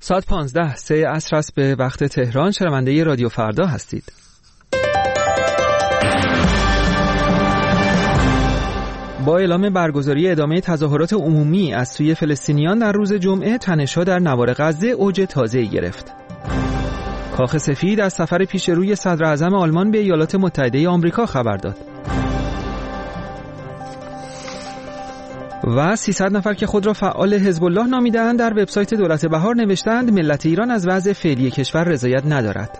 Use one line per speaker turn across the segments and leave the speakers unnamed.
ساعت 15 3 عصر است به وقت تهران. شنونده رادیو فردا هستید. با اعلام برگزاری ادامه تظاهرات عمومی از سوی فلسطینیان در روز جمعه، تنش‌ها در نوار غزه اوج تازه‌ای گرفت. کاخ سفید از سفر پیش روی صدر اعظم آلمان به ایالات متحده آمریکا خبر داد. و 300 نفر که خود را فعال حزب الله نامیده‌اند در وبسایت دولت بهار نوشتند ملت ایران از وضع فعلی کشور رضایت ندارد.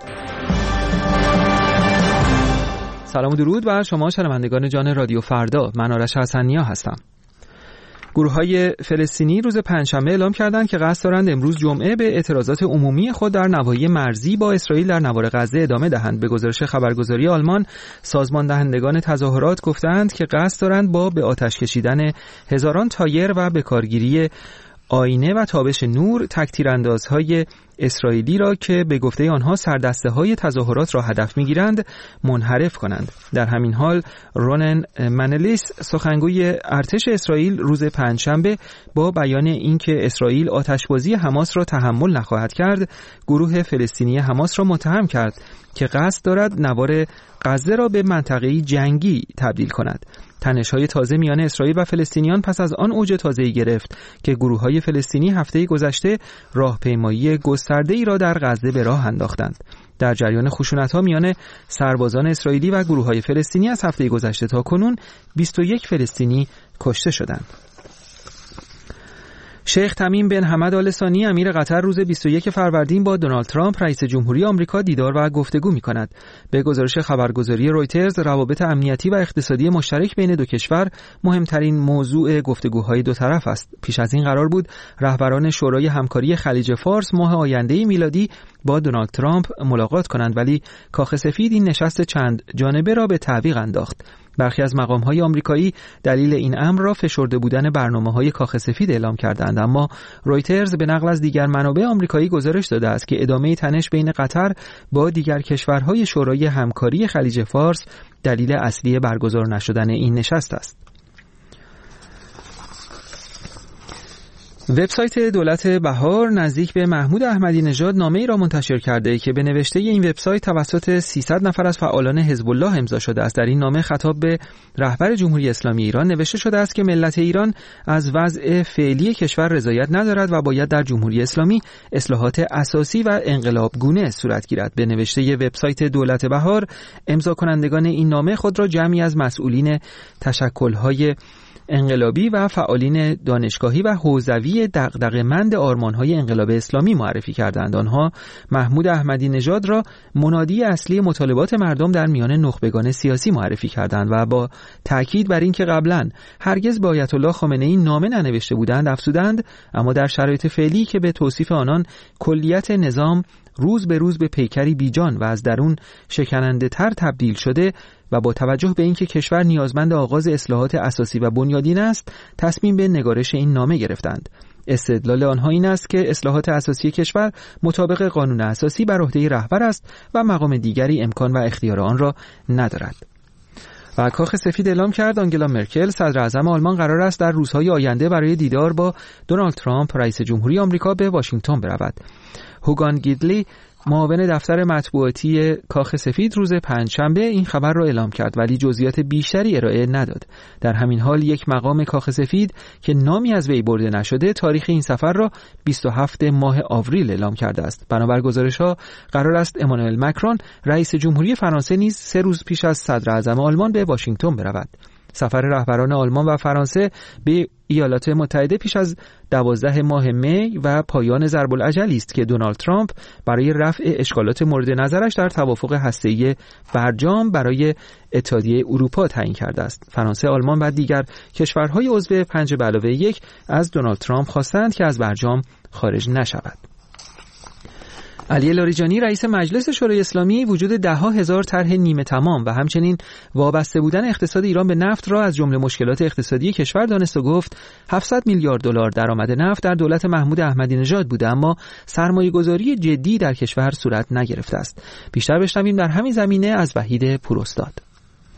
سلام و درود بر شما شنوندگان جان رادیو فردا. من آرش حسنیا هستم. گروه‌های فلسطینی روز پنجشنبه اعلام کردند که قصد دارند امروز جمعه به اعتراضات عمومی خود در نواحی مرزی با اسرائیل در نوار غزه ادامه دهند. به گزارش خبرگزاری آلمان، سازمان دهندگان تظاهرات گفتند که قصد دارند با به آتش کشیدن هزاران تایر و به کارگیری آینه و تابش نور تک‌تیراندازهای اسرائیلی را که به گفته آنها سردسته‌های تظاهرات را هدف می‌گیرند منحرف کنند. در همین حال رونن منلیس، سخنگوی ارتش اسرائیل، روز پنجشنبه با بیان اینکه اسرائیل آتشبازی حماس را تحمل نخواهد کرد، گروه فلسطینی حماس را متهم کرد که قصد دارد نوار غزه را به منطقه‌ای جنگی تبدیل کند. تنش‌های تازه میان اسرائیل و فلسطینیان پس از آن اوج تازه‌ای گرفت که گروه‌های فلسطینی هفته گذشته راهپیمایی گسترده‌ای را در غزه به راه انداختند. در جریان خشونت‌ها میان سربازان اسرائیلی و گروه‌های فلسطینی از هفته گذشته تا کنون 21 فلسطینی کشته شدند. شیخ تمیم بن حمد آل ثانی امیر قطر روز 21 فروردین با دونالد ترامپ رئیس جمهوری آمریکا دیدار و گفتگو می‌کند. به گزارش خبرگزاری رویترز، روابط امنیتی و اقتصادی مشترک بین دو کشور مهمترین موضوع گفتگوهای دو طرف است. پیش از این قرار بود رهبران شورای همکاری خلیج فارس ماه آینده میلادی با دونالد ترامپ ملاقات کنند، ولی کاخ سفید این نشست چند جانبه را به تعویق انداخت. برخی از مقام‌های آمریکایی دلیل این امر را فشرده بودن برنامه‌های کاخ سفید اعلام کردند، اما رویترز به نقل از دیگر منابع آمریکایی گزارش داده است که ادامه تنش بین قطر با دیگر کشورهای شورای همکاری خلیج فارس دلیل اصلی برگزار نشدن این نشست است. وبسایت دولت بهار نزدیک به محمود احمدی نژاد نامه‌ای را منتشر کرده که به نوشته این وبسایت توسط 300 نفر از فعالان حزب الله امضا شده است. در این نامه خطاب به رهبر جمهوری اسلامی ایران نوشته شده است که ملت ایران از وضع فعلی کشور رضایت ندارد و باید در جمهوری اسلامی اصلاحات اساسی و انقلابگونه صورت گیرد. به نوشته وبسایت دولت بهار، امضا کنندگان این نامه خود را جمعی از مسئولین تشکل‌های انقلابی و فعالین دانشگاهی و حوزوی دغدغه‌مند آرمان‌های انقلاب اسلامی معرفی کردند. آنها محمود احمدی نژاد را منادی اصلی مطالبات مردم در میان نخبگان سیاسی معرفی کردند و با تاکید بر اینکه قبلاً هرگز با آیت الله خامنه‌ای نامه ننوشته بودند افزودند اما در شرایط فعلی که به توصیف آنان کلیت نظام روز به روز به پیکری بیجان و از درون شکننده تر تبدیل شده و با توجه به اینکه کشور نیازمند آغاز اصلاحات اساسی و بنیادین است، تصمیم به نگارش این نامه گرفتند. استدلال آنها این است که اصلاحات اساسی کشور مطابق قانون اساسی بر عهده رهبر است و مقام دیگری امکان و اختیار آن را ندارد. و کاخ سفید اعلام کرد آنگلا مرکل صدر اعظم آلمان قرار است در روزهای آینده برای دیدار با دونالد ترامپ رئیس جمهوری آمریکا به واشنگتن برود. هوگان گیدلی، معاون دفتر مطبوعاتی کاخ سفید، روز پنجشنبه این خبر را اعلام کرد ولی جزئیات بیشتری ارائه نداد. در همین حال یک مقام کاخ سفید که نامی از وی برده نشده تاریخ این سفر را 27 ماه آوریل اعلام کرده است. بنابر گزارش‌ها قرار است امانوئل مکرون رئیس جمهوری فرانسه نیز 3 روز پیش از صدر اعظم آلمان به واشنگتن برود. سفر رهبران آلمان و فرانسه به ایالات متحده پیش از 12 ماه می و پایان ضرب العجلی است که دونالد ترامپ برای رفع اشکالات مورد نظرش در توافق هسته‌ای برجام برای اتحادیه اروپا تعیین کرده است. فرانسه، آلمان و دیگر کشورهای عضو 5+1 از دونالد ترامپ خواستند که از برجام خارج نشود. علی لاریجانی، رئیس مجلس شورای اسلامی، وجود ده‌ها هزار طرح نیمه تمام و همچنین وابسته بودن اقتصاد ایران به نفت را از جمله مشکلات اقتصادی کشور دانست و گفت 700 میلیارد دلار درآمد نفت در دولت محمود احمدی نژاد بوده اما سرمایه‌گذاری جدی در کشور صورت نگرفته است. بیشتر بشنویم در همین زمینه از وحید پوراستاد.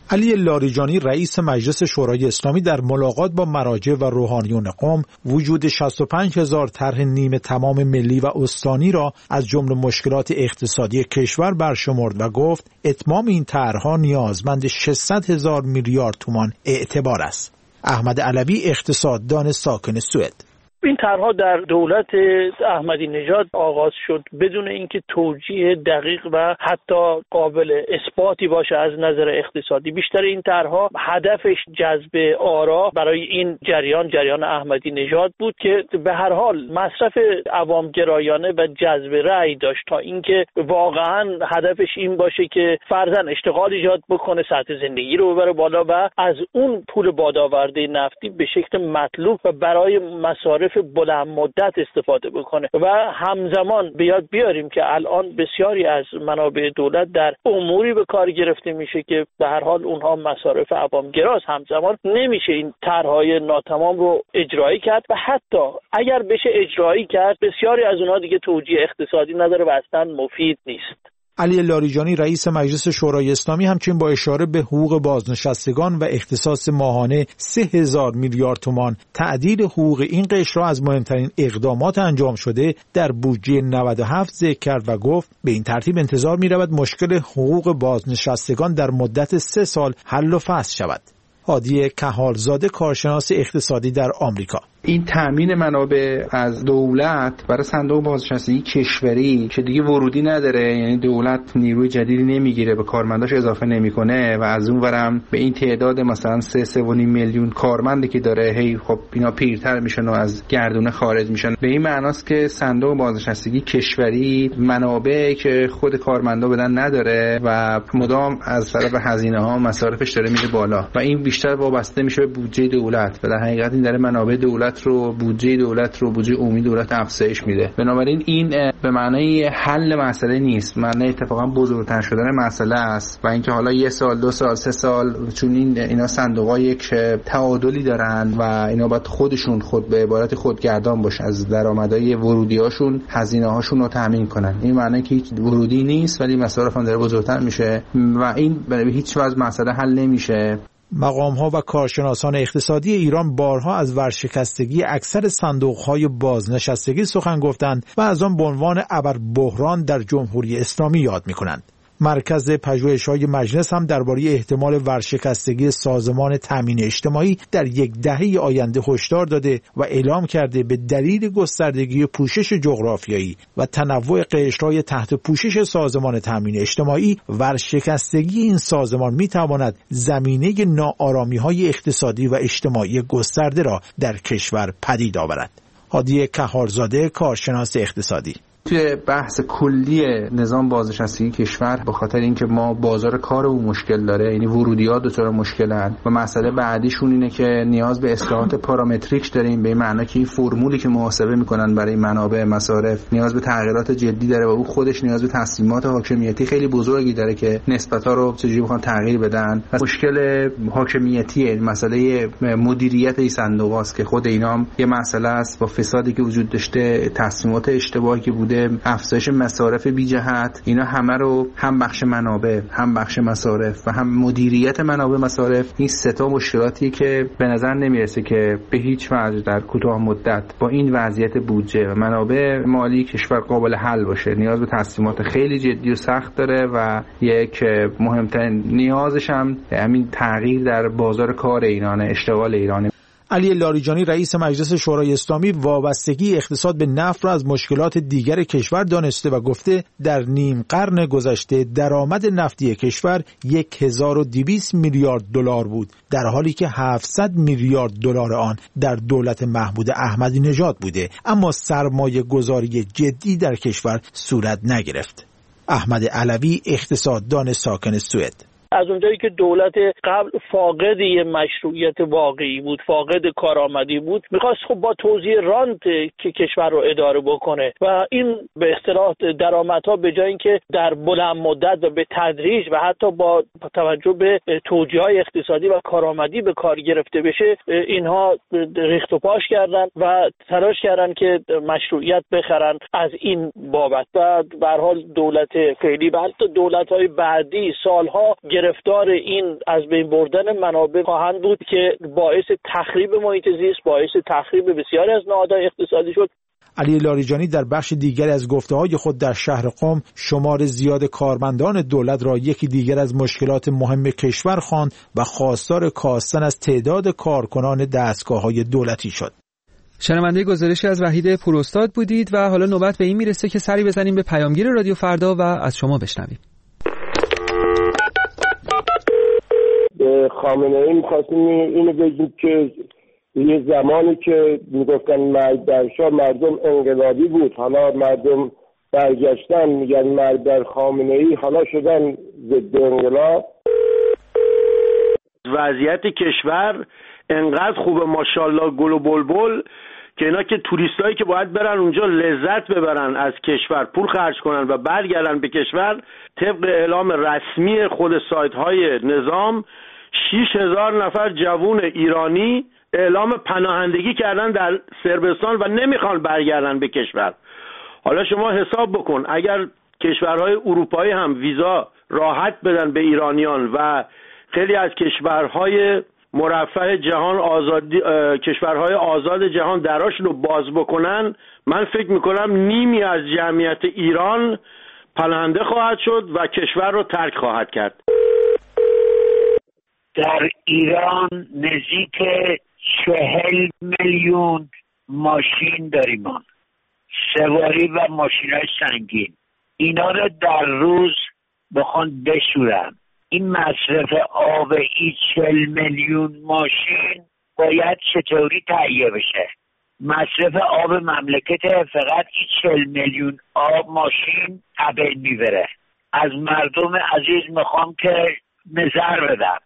علی لاریجانی رئیس مجلس شورای اسلامی در ملاقات با مراجع و روحانیون قم وجود 65,000 طرح نیمه تمام ملی و استانی را از جمله مشکلات اقتصادی کشور برشمرد و گفت اتمام این طرح‌ها نیازمند 600,000 میلیارد تومان اعتبار است. احمد علوی اقتصاددان ساکن سوئد:
این طرح‌ها در دولت احمدی نژاد آغاز شد بدون اینکه توجیه دقیق و حتی قابل اثباتی باشه از نظر اقتصادی. بیشتر این طرح‌ها هدفش جذب آرا برای این جریان احمدی نژاد بود که به هر حال مصرف عوامگرایانه و جذب رأی داشت تا اینکه واقعاً هدفش این باشه که فرضاً اشتغال ایجاد بکنه، سطح زندگی رو ببره بالا و از اون پول بادآورده نفتی به شکل مطلوب و برای مصارف بلند مدت استفاده بکنه. و همزمان بیاد بیاریم که الان بسیاری از منابع دولت در اموری به کار گرفته میشه که به هر حال اونها مصارف عوامگراست. همزمان نمیشه این طرح‌های ناتمام رو اجرایی کرد و حتی اگر بشه اجرایی کرد بسیاری از اونها دیگه توجیه اقتصادی نداره و اصلا مفید نیست.
علی لاریجانی رئیس مجلس شورای اسلامی همچنین با اشاره به حقوق بازنشستگان و اختصاص ماهانه 3,000 میلیارد تومان تعدیل حقوق این قشر را از مهمترین اقدامات انجام شده در بودجه 97 ذکر کرد و گفت به این ترتیب انتظار می‌رود مشکل حقوق بازنشستگان در مدت 3 سال حل و فصل شود. هادی کهالزاده کارشناس اقتصادی در آمریکا:
این تامین منابع از دولت برای صندوق بازنشستگی کشوری که دیگه ورودی نداره، یعنی دولت نیروی جدیدی نمیگیره، به کارمنداش اضافه نمیکنه و از اون ورم به این تعداد مثلا 3.5 میلیون کارمندی که داره هی خب اینا پیرتر میشن و از گردونه خارج میشن. به این معناست که صندوق بازنشستگی کشوری منابعی که خود کارمندا بدن نداره و مدام از طرف هزینه ها مصارفش داره میره بالا و این بیشتر وابسته میشه به بودجه دولت و در حقیقت این داره منابع دولت رو بودجه عمومی دولت افزایش میده. بنابراین این به معنای حل مسئله نیست، معنی اتفاقا بزرگتر شدن مسئله است و اینکه حالا 1 سال 2 سال 3 سال چون اینا صندوق‌ها یک تعادلی دارن و اینا باید خود به عبارت خودگردان باشه، از درآمدهای ورودی‌هاشون هزینه‌هاشون رو تامین کنن. این معنی که هیچ ورودی نیست ولی مصارف هم داره بزرگتر میشه و این به هیچ وجه مسئله حل نمیشه.
مقام‌ها و کارشناسان اقتصادی ایران بارها از ورشکستگی اکثر صندوق‌های بازنشستگی سخن گفتند و از آن به عنوان ابربحران در جمهوری اسلامی یاد می‌کنند. مرکز پژوهش‌های مجلس هم درباره احتمال ورشکستگی سازمان تامین اجتماعی در 10 دهه آینده هشدار داده و اعلام کرده به دلیل گستردگی پوشش جغرافیایی و تنوع قشرهای تحت پوشش سازمان تامین اجتماعی، ورشکستگی این سازمان می‌تواند زمینه ناآرامی‌های اقتصادی و اجتماعی گسترده را در کشور پدید آورد. هادی کهالزاده کارشناس اقتصادی:
توی بحث کلی نظام بازنشستگی کشور به خاطر اینکه ما بازار کارمون مشکل داره، یعنی ورودیات دو طرف مشکلن و مسئله بعدیشون اینه که نیاز به اصلاحات پارامتریک داریم، به این معنی که این فرمولی که محاسبه میکنن برای منابع مصارف نیاز به تغییرات جدی داره و او خودش نیاز به تصمیمات حاکمیتی خیلی بزرگی داره که نسبت‌ها رو چجوری بخوان تغییر بدن. مشکل حاکمیتی مسئله مدیریت این صندوقاست که خود اینا هم یه مسئله است با فسادی که وجود داشته، تصمیمات اشتباهی که بوده، افزایش مصارف بی جهت، اینا همه رو هم بخش منابع، هم بخش مصارف و هم مدیریت منابع مصارف، این 3 مشکلاتیه که به نظر نمیرسه که به هیچ وجه در کوتاه مدت با این وضعیت بودجه و منابع مالی کشور قابل حل باشه. نیاز به تصمیمات خیلی جدی و سخت داره و یک مهمترین نیازش هم همین تغییر در بازار کار ایرانه، اشتغال ایرانه.
علی لاریجانی رئیس مجلس شورای اسلامی وابستگی اقتصاد به نفت را از مشکلات دیگر کشور دانسته و گفته در نیم قرن گذشته درآمد نفتی کشور 1200 میلیارد دلار بود، در حالی که 700 میلیارد دلار آن در دولت محمود احمدی نژاد بوده، اما سرمایه گذاری جدی در کشور صورت نگرفت. احمد علوی اقتصاددان ساکن سوئد:
از اونجایی که دولت قبل فاقد یه مشروعیت واقعی بود، فاقد کارآمدی بود، میخواست خب با توزیع رانت که کشور رو اداره بکنه و این به اصطلاح درآمدها به جای اینکه در بلند مدت و به تدریج و حتی با توجه به توجیه‌های اقتصادی و کارآمدی به کار گرفته بشه، اینها ریخت و پاش کردن و تلاش کردن که مشروعیت بخرن از این بابت و به هر حال دولت فعلی و حتی دولت‌های بعدی سالها گرفتار این از بین بردن منابع خواهند بود که باعث تخریب محیط زیست، باعث تخریب بسیاری از نهادهای اقتصادی شد.
علی لاریجانی در بخش دیگری از گفته‌های خود در شهر قم شمار زیاد کارمندان دولت را یکی دیگر از مشکلات مهم کشور خواند و خواستار کاستن از تعداد کارکنان دستگاه‌های دولتی شد.
شنونده گزارشی از وحید پوراستاد بودید و حالا نوبت به این میرسه که سری بزنیم به پیامگیر رادیو فردا و از شما بشنویم.
به خامنه‌ای می‌خواستیم اینو بگیم که یه زمانی که میگفتن مرگ بر شاه مردم انقلابی بود، حالا مردم برگشتن میگن مرگ بر خامنه‌ای، حالا شدن ضد انقلاب.
وضعیت کشور انقدر خوبه ماشاءالله گل و بلبل که اینا که توریستایی که باید برن اونجا لذت ببرن از کشور، پول خرج کنن و برگردن به کشور، طبق اعلام رسمی خود سایت‌های نظام 6000 نفر جوون ایرانی اعلام پناهندگی کردن در صربستان و نمیخوان برگردن به کشور. حالا شما حساب بکن اگر کشورهای اروپایی هم ویزا راحت بدن به ایرانیان و خیلی از کشورهای مرفه جهان کشورهای آزاد جهان دراشون رو باز بکنن، من فکر میکنم نیمی از جمعیت ایران پناهنده خواهد شد و کشور رو ترک خواهد کرد.
در ایران نزدیک 40 میلیون ماشین داریم، سواری و ماشین‌های سنگین. اینا رو در روز بخوان بشورن، این مصرف آب این 40 میلیون ماشین باید چطوری تهیه بشه؟ مصرف آب مملکت فقط این 40 میلیون آب ماشین تبعید میبره. از مردم عزیز میخوام که نظر بدم.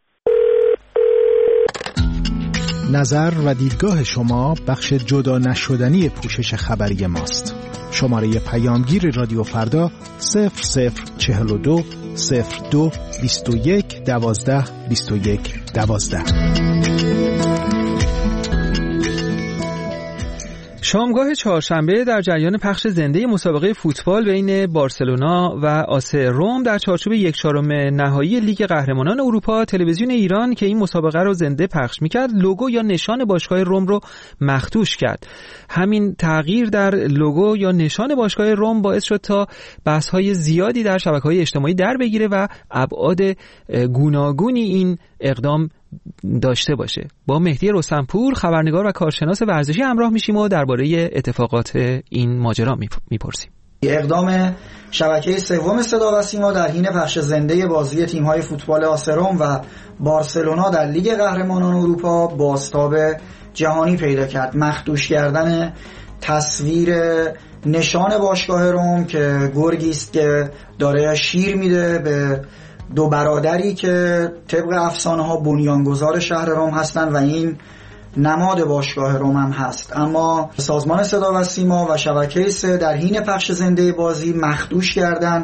نظر و دیدگاه شما بخش جدا نشدنی پوشش خبری ماست. شماره پیامگیر رادیو فردا 0042 02 21 12 21 12.
شامگاه چهارشنبه در جریان پخش زنده مسابقه فوتبال بین بارسلونا و آس روم در چارچوب 1/4 نهایی لیگ قهرمانان اروپا، تلویزیون ایران که این مسابقه رو زنده پخش میکرد لوگو یا نشان باشگاه روم رو مخدوش کرد. همین تغییر در لوگو یا نشان باشگاه روم باعث شد تا بحث‌های زیادی در شبکه‌های اجتماعی در بگیره و ابعاد گوناگونی این اقدام داشته باشه. با مهدی رستمپور خبرنگار و کارشناس ورزشی همراه میشیم و درباره اتفاقات این ماجرا میپرسیم.
اقدام شبکه سوم صدا و سیما در حین پخش زنده بازی تیم‌های فوتبال آس روم و بارسلونا در لیگ قهرمانان اروپا بازتاب جهانی پیدا کرد. مخدوش کردن تصویر نشان باشگاه روم که گرگی است که داره شیر میده به دو برادری که طبق افسانه‌ها بنیانگذار شهر روم هستند و این نماد باشگاه روم هم هست. اما سازمان صدا و سیما و شبکه 3 در حین پخش زنده بازی مخدوش کردن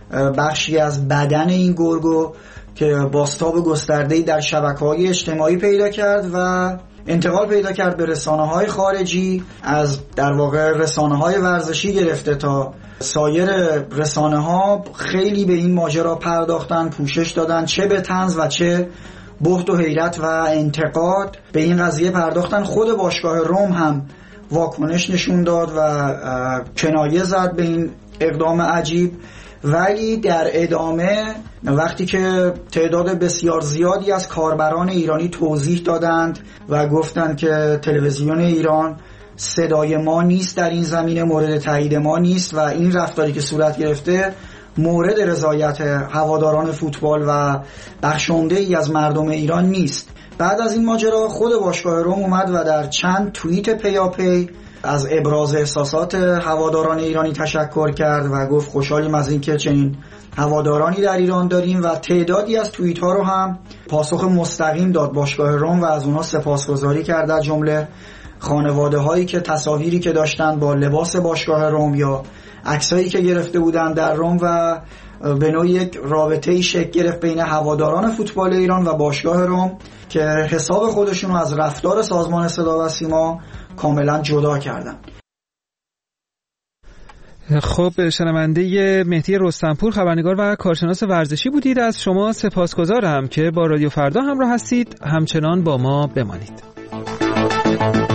بخشی از بدن این گرگو که بازتاب گسترده‌ای در شبکه‌های اجتماعی پیدا کرد و انتقال پیدا کرد به رسانه‌های خارجی، از در واقع رسانه‌های ورزشی گرفته تا سایر رسانه‌ها خیلی به این ماجرا پرداختن، پوشش دادن، چه به طنز و چه بهت و حیرت و انتقاد به این قضیه پرداختن. خود باشگاه روم هم واکنش نشون داد و کنایه زد به این اقدام عجیب، ولی در ادامه وقتی که تعداد بسیار زیادی از کاربران ایرانی توضیح دادند و گفتند که تلویزیون ایران صدای ما نیست در این زمینه، مورد تایید ما نیست و این رفتاری که صورت گرفته مورد رضایت هواداران فوتبال و بخش عمده‌ای از مردم ایران نیست. بعد از این ماجرا خود باشگاه روم اومد و در چند توییت پیاپی از ابراز احساسات هواداران ایرانی تشکر کرد و گفت خوشحالیم از اینکه چنین هوادارانی در ایران داریم و تعدادی از توییت ها رو هم پاسخ مستقیم داد باشگاه روم و از اونها سپاسگزاری کرد، در جمله خانواده هایی که تصاویری که داشتن با لباس باشگاه روم یا عکسایی که گرفته بودن در روم و به نوعی یک رابطه‌ای شکل گرفت بین هواداران فوتبال ایران و باشگاه روم که حساب خودشون رو از رفتار سازمان صدا و سیما کاملا جدا کردن.
خب شنونده مهدی رستمپور خبرنگار و کارشناس ورزشی بودید. از شما سپاسگزارم که با رادیو فردا همراه هستید. همچنان با ما بمانید.